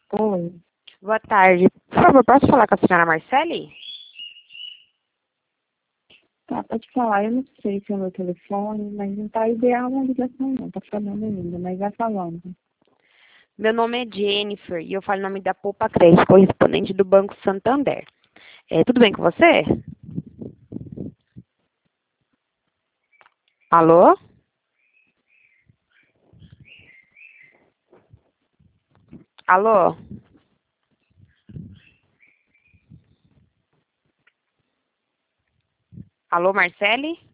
Oi. Boa tarde. Por favor, posso falar com a senhora Marcele? Tá, pode falar. Eu não sei se é o meu telefone, mas não tá ideal uma ligação não. Tá falando ainda, mas vai falando. Meu nome é Jennifer e eu falo em nome da Poupa Crédito, correspondente do Banco Santander. Tudo bem com você? Alô? Alô? Alô, Marcele?